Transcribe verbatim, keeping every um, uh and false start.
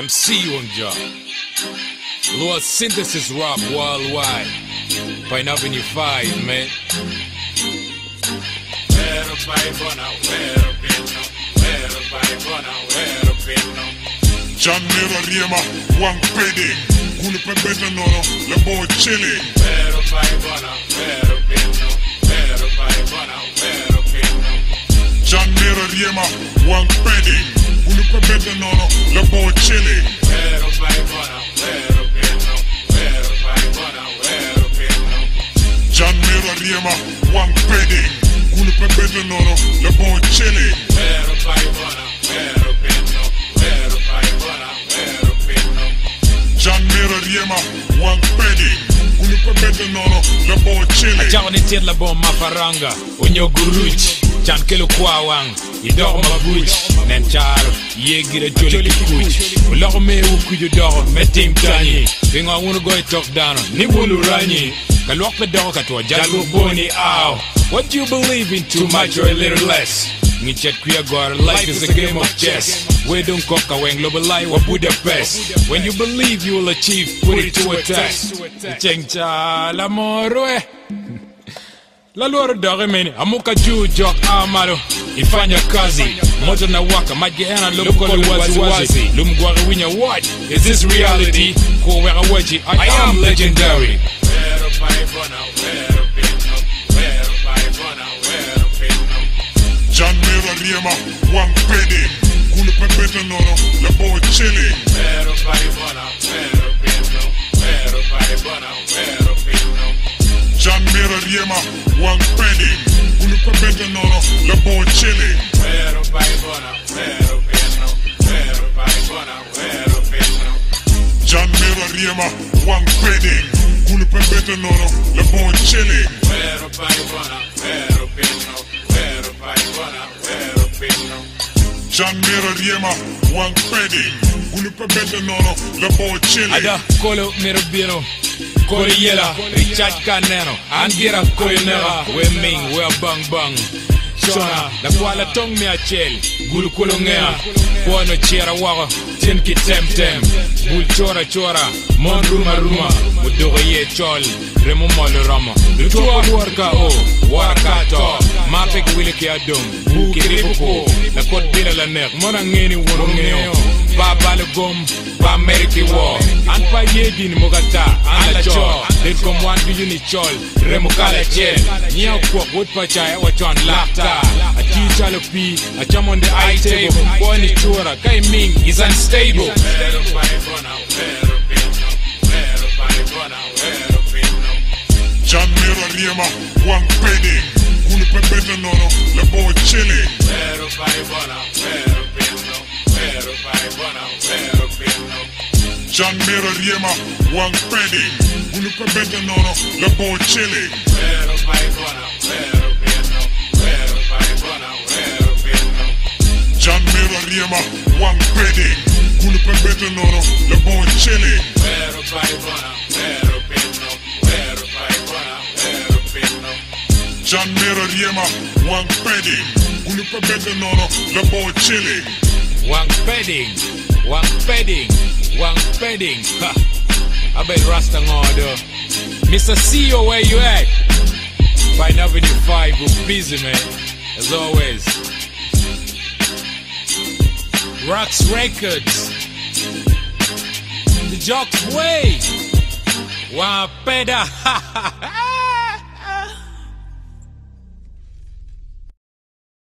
M C Wonja. Lord Synthesis Rock Worldwide. Pine Avenue five, man. John Mera Riema, Wang Pedi, Kuni Pembeta Nono, Le Boy Chili. John Mera Riema, Wang Pedi, Kuni Pembeta Nono, Le Boy Chili. John Mera Riema, Wang Pedi, Kuni Pembeta Nono, Le Boy Chili. John Mera Riema, Wang Pedi, Kuni Pembeta Nono, Le Boy Chili. Ajaone tir la bon mafaranga, Unyo Guruch, Chan Kelo Kwawang, Idor Mabuch, Nencharo, Yegira Jolly Kuch, Ulorme Ukuju Dor, Metim Tani, Binga Unugo Tok Dano, Nibulu Rani, Kalwaka Doka to a Jago Boni Ow. What do you believe in? Too much or a little less? Ngichet kuya gore, life is a game of chess. We don't cock away global life or Budapest. When you believe you will achieve, put it to a test. Chengcha la morwe. La loro dore meni, amuka juu jok amaro. Ifanya kazi, moto na waka, majiana lumkoli wazi wazi. Lumgwari winya, what? Is this reality? Kuwera waji, I am legendary. John Mera Riema, Wang Pedi, Kuni Pembeta Nono, Le Boy Chili. John Mera Riema, Wang Pedi, Kuni Pembeta Nono, Le Boy Chili. John Mera Riema, Wang Pedi, Kuni Pembeta Nono, Le Boy Chili. John Mera Riema, Wang Pedi, Kuni Pembeta Nono, Le Boy Chili. Ada Kolo Mero Biro, Kolo Yela, Richard Caneno, Angira Koyonera, we Ming, we Bang Bang. Shona, la Kuala Tong me a chel, Gulu Kulongea, Kuano Chera Wara, Tinki Tem Tem, Gul Chora Chora, Mon Ruma Ruma, Mudoye Chol, Remo Molorama, Lutua Warka O, Warka To, Mapek Williki Adum, Buki Ribuko, La Côte Bira la Nek, Monangeni Wurungeo, Baba Le Gom, Ba Meriki War, Anpa Yedin Mogata, Ala Chol, They come one Bini Chol, Remo Kala Chel, Nia Kwok, Woodpachai, Wachon Lafta. A teacher of P, a jam on the eye table, Bonnie Chora, Kai Ming is unstable. John Mera Riema, Wang Pedi, Kuni Pembeta Nono, Le Boy Chili. John Mera Riema, Wang Pedi, Kuni Pembeta Nono, Le Boy Chili. John Mera Riema, Wang Pedi, Kuni Pembeta Nono, Le Boy Chili. John Mera Riema, Wang Pedi, Kuni Pembeta Nono, Le Boy Chili. Wang Pedding, Wang Pedding, Wang Pedding. Ha! I bet Rasta order. Mister C E O, where you at? Pine Avenue five, we're busy, man. As always. Rocks Records. The Jocks Way. Wang Peda. Ha ha ha.